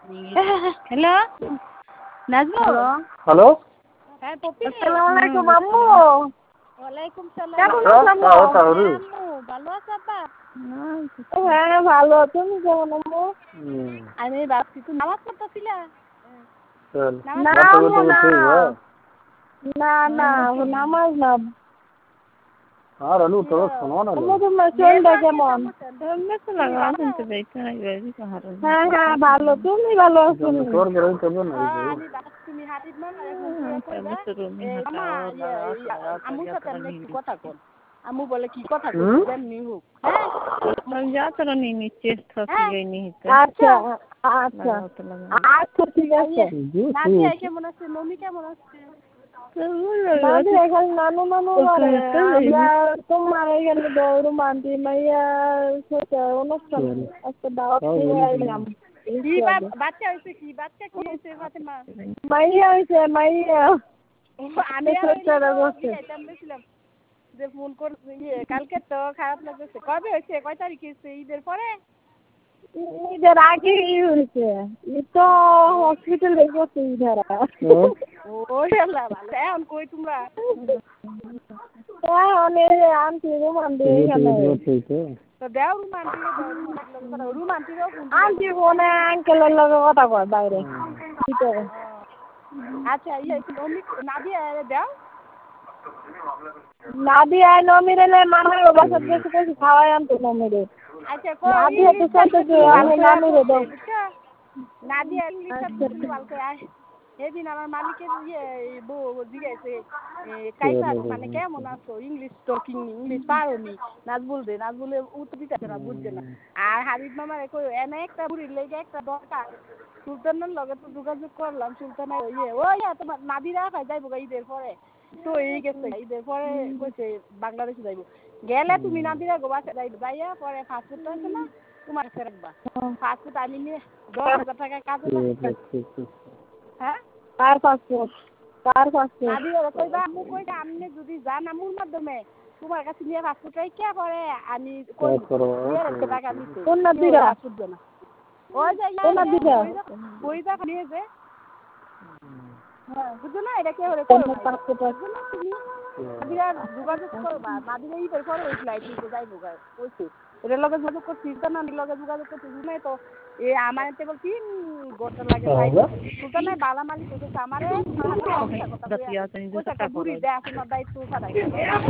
Hello Nazmul. Hello হ্যাঁ পপি। আসসালামু আলাইকুম আম্মু। ওয়ালাইকুম সালাম। কেমন আছো আম্মু? আম্মু ভালো আছো আব্বা? হ্যাঁ ভালো, তুমি কেমন আম্মু? আমি ভাবছি তুমি নামাজ পড়তেছিলা? না আম্মু না, না না নামাজ না। আর আলু তো শোনো না আম্মু তোমার শরীরটা কেমন? হ্যাঁ হ্যাঁ ভালো, তুমি ভালো আছো? তোর বেরোই করবে না আমি তুমি হাবিব মামারে ফোন দিয়া কইবা মামা আম্মুর সাথে আপনি একটু কথা কন। আম্মু বলে কি কথা কই যেমনি হোক। হ্যাঁ আচ্ছা আচ্ছা আচ্ছা ঠিক আছে। নাদিয়া কেমন আছে? মমি কেমন আছে? নানি এখানে নানু নানু মানে আমরা তোমার এখানে দৌড় মান্তি মাইয়া সাথে অনুষ্ঠান একটা দাওয়াত দিয়ে আইলাম। কি বাচ্চা হয়েছে? কি বাচ্চা কি হয়েছে ফাতেমা? মাইয়া হয়েছে মাইয়া। আমি বলছিলাম যে ফোন করছি কালকে তো খারাপ লাগছে। কবে হয়েছে? কয় তারিখ হয়েছে? ঈদের পরে? ঈদের আগে হয়েছে। ঈদ তো হসপিটালে গেছে ঈদের। ও আল্লাহ ভালো। এখন কই তোমরা? অনেক আন্টি রুমান দিয়ে এখানে তো দেও রুম আন্টিরও আন্টি ফোনে আঙ্কেলের লগে কথা কয় বাইরে ভিতরে। আচ্ছা নাদিয়া দেও নাদিয়া নমিরে মামার বাসার বেশি বেশি খাওয়াই আনতো নমিরে। আচ্ছা নাদিয়া তো চাইতেছে আমি নামিরে দাও। নাদিয়া ইংলিশটা বুঝলি ভালো করে আয়। সেদিন আমার মালিকের বউ জিজ্ঞাসে কাইফাত মানে কেমন আছো? ইংলিশ টকিং ইংলিশ পারোনি। নাজবুলে উত্তর দিতে না, বুঝছে না। আর হাবিব মামার এনে একটা বুড়ির লেগে একটা দরকার। সুলতানের লগে তো যোগাযোগ করলাম। সুলতানের তোমার নাদিরা খাই যাইব ঈদের পরে। তো এই গেছে ঈদের পরে কইছে বাংলাদেশে যাইব। গেলে তুমি নাদিরা গোবা যাইয়া পরে ফাস্টফুডটা আছে না তোমার কাছে রাখবা। ফাস্টফুড আমি নিয়ে 10,000 টাকা কাজে লাগছে। হ্যাঁ কার পাসপোর্ট নাদিরা কইবা আম্মু কইবা আপনি যদি যান আম্মুর মাধ্যমে তোমার কাছে নিয়ে ফাস্টফুড রাইখা পরে আমি কই 1,000 টাকা নিতে। কোন নাদিরা? ফাস্টফুড না ওই যে কোন নাদিরা? বইদা নিয়ে যে হ্যাঁ বুঝো না এটা কে হরে কোন করো পাসপোর্ট? বুঝো না তুমি নাদিরা যোগাযোগ করবা। নাদিরা ঈদের পরে ওই ফ্লাইট নিতে যাইবো গায় কইছে। এটার লগে যোগাযোগ করছিস তো নানির লগে যোগাযোগ করছিস নাই তো আমার এতে বল 3 ঘন্টা লাগে যাইবো। সুলতানের বালা মালিক কইছে আমারে তোমার হাতে কথা কইছে একটা বুড়ি দেয়া তোমার দায়িত্ব ছাড়াইছে।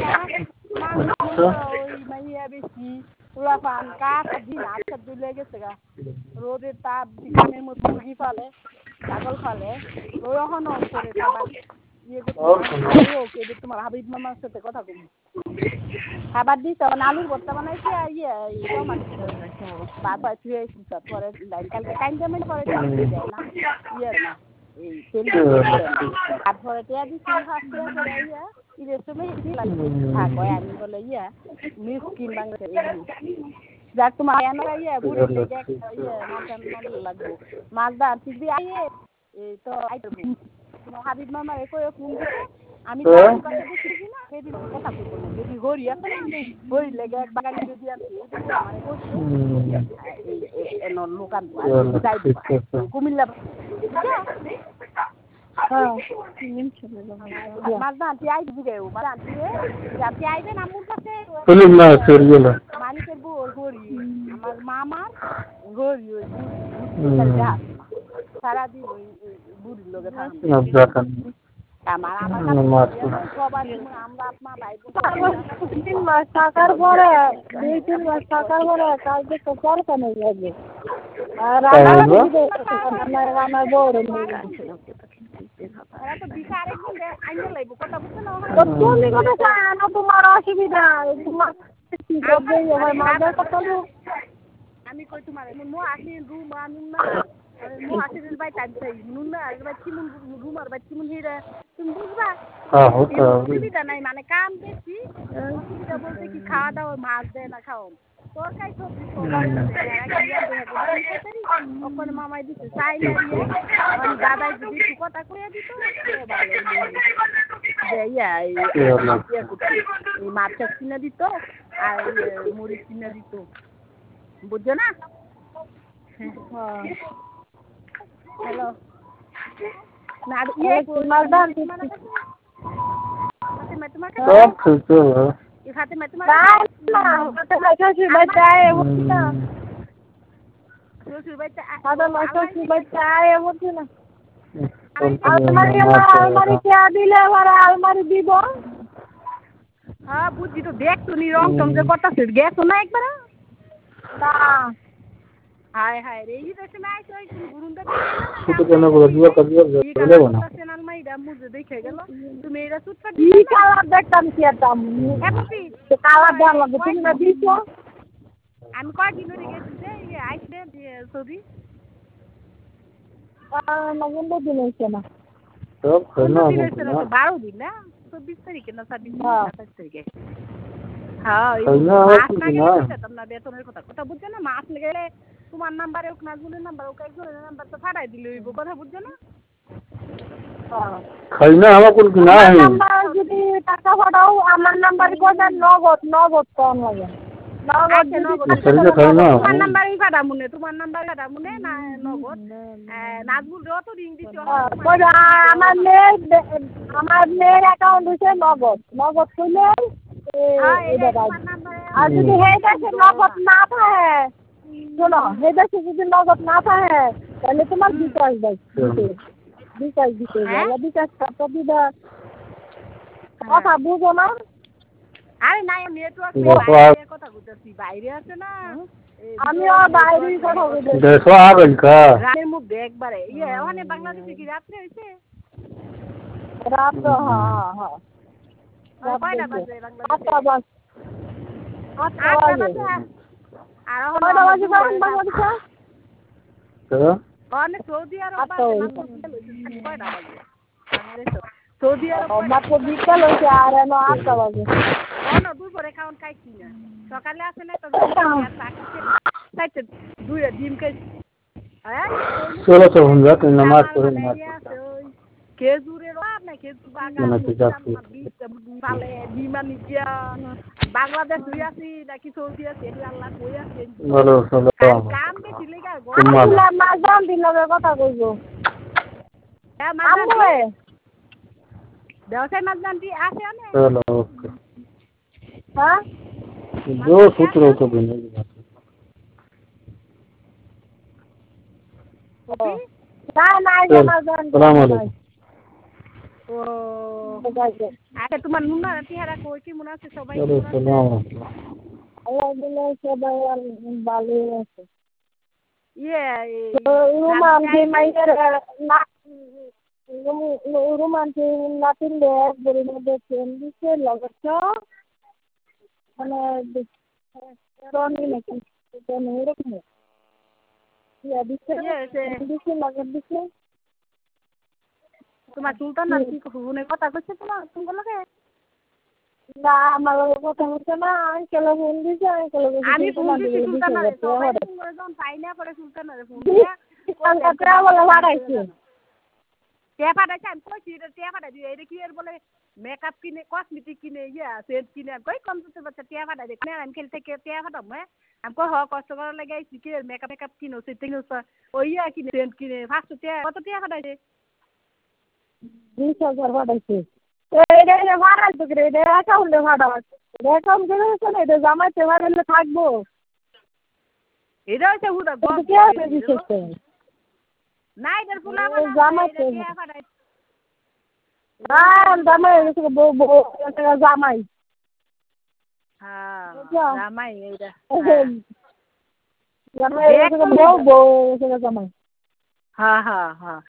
মানুষ ওই মাইয়া বেশি উলাফান কাটা দিন আটটা দিলে গেছে গা। রোদের তাপ বিছানের মধ্যে মুরগি ফালে ছাগল ফালে ওই এখনো করে খাবার ইয়ে করতে তোমার হাবিব মামার সাথে কথা কই খাবার দিই তখন আলুর ভর্তা বানাইছি আর টমাটো বাবা তুই পরে কালকে কাইন্ডামেন্ট পরে দেয় না ইয়ের না এই তেল তারপরে টিয়া দিচ্ছি হাসতে করে ঈদের সময় কয় আমি বলে মিসকিন বাংলাদেশ যাক তোমার বুড়ি লেগে মাথা লাগবো মাছদা দিদি আইয়ে এই তো তোমার হাবিব মামার ফোন দিতে আমি তো দেখি না সেদিন কথা কইব না যদি গড়ি আছে না গড়ি লেগে এক বাগানি যদি আনছি আমার কইছে এই লোকান যাই কুমিল্লা মাছদা আনটি আই দিবে মাছ আনটি আনটি আইবে না আমার কাছে মালিকের বউ গড়ি আমার মামার গড়ি ওই বুড়ি সারাদিন ওই বুড়ির লগে থাকতাম আমার সবার আমরা আপনার ভাই 3 মাস থাকার পরে 2-3 মাস থাকার পরে কালকে তো সরকার নেই যাবে আর আমার বড় তুমি কথা আনো তোমার অসুবিধা তোমার আমি কই তোমার মো আসি রুম আনুন না মো আসি বাই টাইম চাই নুন না আর বাই কিমুন রুম আর বাই কিমুন হিরা তুমি বুঝবা অসুবিধা নাই মানে কাম বেশি অসুবিধা বলতে কি খাওয়া দাওয়া মাছ দেয় না খাও তরকারি সবজি ওখানে মামাই দিচ্ছে চাই না দিয়ে দাদাই যদি একটু কথা কয়ে দিত ভালো এই মাছ কিনে দিত আর মরিচ কিনে দিত বুঝছো না হ্যালো না ইয়ে তোমার দাম ফাতেমা তোমার सब ठीक है এই ফাতেমা তোমার না ফাতেমা শ্বশুর বাড়িতে আয় বলছি না শ্বশুর বাড়িতে ফাতেমা শ্বশুর বাড়িতে আয় বলছি না আলমারি কে দিলে এবার আলমারি দিব হ্যাঁ বুঝছি তো দেখছো নি রং টং যে করতেছে গেছো না একবার না হায় হায় রে এই দেশে না আইছো ওই গুরুন্দা तो कहना बोला दिया कर दिया ले बना আলমারিটা মুজে দেখে গেল তুমি এটা সুটটা কি কালার দেখতাম কি দাম কালার দাম লাগবে তুমি না দিছো আমি কয়দিন ধরে গেছি যে আইসলে সৌদি নগদ দিন হইছে না सब खाना 12 দিন না 24 তারিখে না 26 তারিখে হ্যাঁ তোমরা বেতনের কথা বুঝছো না মাস গেলে তোমার নাম্বারে হোক নাজমুলের নাম্বার হোক একজনের নাম্বার তো ফাটাই দিলে হইব কথা বুঝছো না खाना हवा कुल ना है নাম্বার যদি টাকা পাঠাও আমার নাম্বারে কোজা নগদ কম লাগে তোমার নাম্বারই ফাটামুনে না নগদ নাজমুল যত রিং দিছো আমার মেয়ের অ্যাকাউন্ট হচ্ছে নগদ খুলে আর যদি সেই দেশে নগদ না থাকে শোনো সেই দেশে যদি নগদ না থাকে তাহলে তোমার বিকাশ দিতে বিকাশ টাকা দিবা কথা বুঝো না আরে নাই নেটওয়ার্ক কথা বুঝতেছি বাইরে আছে না আমিও বাইরেই কথা বুঝতেছি देखो आ गई का রাতের মধ্যে একবারে ওখানে বাংলাদেশে কি রাত্রে হইছে রাত হ্যাঁ কয়টা বাজে বাংলাদেশে 8টা বাজে আর বাংলাদেশে क्या অনেক সৌদি আরব কয়টা বাজে সৌদি আরব মাত্র বিকাল হয়েছে আর 8টা বাজে দুপুরে খাওয়ান খাইছি না সকালে আসে না তো দুইটা ডিম খাইছি चलो तो हम जाते नमाज पढ़े नमाज খেজুরের না খেজুর বাগান বিমানি বাংলাদেশ হয়ে আছি নাকি সৌদি আছি আল্লাহ কই আছে बोलो सलाम কাম বেশি লেগে মাঝাম দিলবে কথা কইবো ব্যবসায় মাছ জানতি আছে অনেক चलो ओके হ্যাঁ जो सूत्र हो तो देने की बात না सलाम अलैकुम ও আচ্ছা তোমার নুনা চেহারা কই কি মনে আছে সবাই चलो सलाम আল্লাহ সবাই ভালো আছে ইয়ে রুমান যে মাইয়ের রুমান যে নাতিন দেখ বলে দেখেন দিছে লাগছ মানে রনি নাকি এটা এরকম দিছে লাগত দিছে তোমার সুলতান না কি ফোনে কথা কইছে তোমার লগে না আমার কথা হচ্ছে না আঙ্কেল ফোন দিছে আমি ফোন দিছি সুলতানারে সবাই যখন পাইনা পরে সুলতানারে ফোন দিয়া কথা বলে বাড়াইছে কে পাঠাইছে আমি কইছি টিয়া পাঠাই দিই এটা কি এর বলে মেকআপ কিনে কসমেটিক কিনে সেট কিনে কই কম্পিউটার বাচ্চা টিয়া পাঠাই দে আমি খেলতে টিয়া পাঠাম আমি কই কষ্ট করার লাগে আইছি কি মেকআপ কিনো সেট কিনো ওই কিনে সেট কিনে ফার্স্ট টিয়া কত টিয়া পাঠাইছে 20,000 পাঠাইছে এটা ভাড়াইতো কি রে এটা অ্যাকাউন্টে পাঠাইছে অ্যাকাউন্ট করে না এটা জামাইতে পারলে থাকবো এটা হচ্ছে হুদা কে আছে দিছে না এটার ফুলা জামাইতে টিয়া পাঠাইছে না জামাই জামাই হ্যাঁ জামাই এইটা জামাই বউ জামাই হ্যাঁ হ্যাঁ হ্যাঁ